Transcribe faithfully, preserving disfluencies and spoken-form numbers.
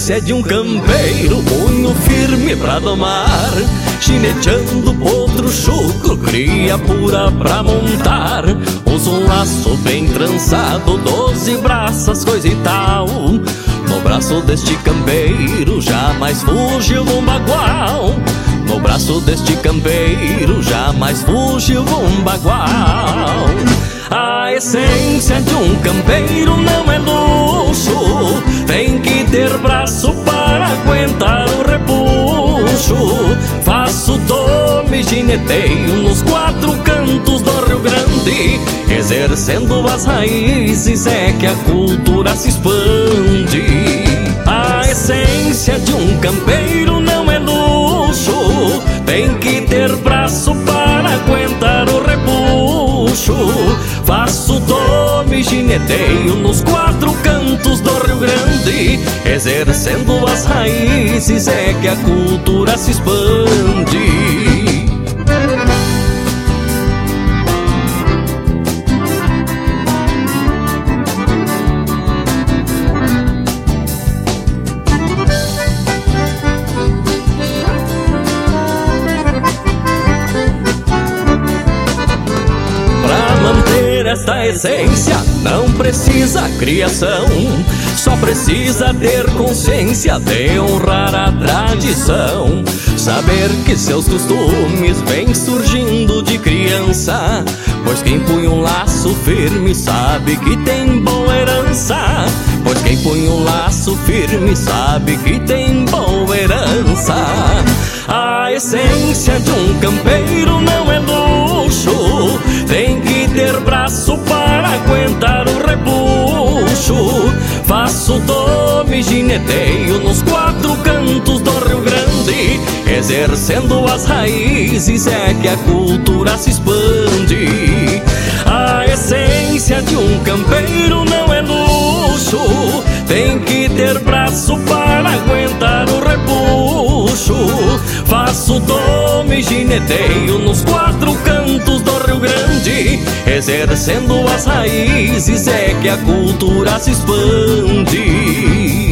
essência de um campeiro, punho firme pra domar, chineteando potro chucro, cria pura pra montar. Usa um laço bem trançado, doze braças, coisa e tal. No braço deste campeiro jamais fugiu um bagual. No braço deste campeiro jamais fugiu um bagual. A essência de um campeiro não é luxo, tem que ter braço para aguentar o repuxo. Faço tome, gineteio nos quatro cantos do Rio Grande, exercendo as raízes é que a cultura se expande. A essência de um campeiro não é luxo, tem que ter braço para aguentar o repuxo. Faço tome, gineteio nos quatro cantos do Rio Grande, exercendo as raízes é que a cultura se expande. Esta essência não precisa criação, só precisa ter consciência de honrar a tradição. Saber que seus costumes vêm surgindo de criança, pois quem põe um laço firme sabe que tem boa herança. Pois quem põe um laço firme sabe que tem boa herança. A essência de um campeiro não é luxo, tem que ter braço para aguentar o repuxo. Faço tome, gineteio nos quatro cantos do Rio Grande, exercendo as raízes é que a cultura se expande. A essência de um campeiro não é luxo, tem que ter braço para aguentar o repuxo. Faço tome, gineteio nos quatro cantos do Rio Grande, exercendo as raízes é que a cultura se expande.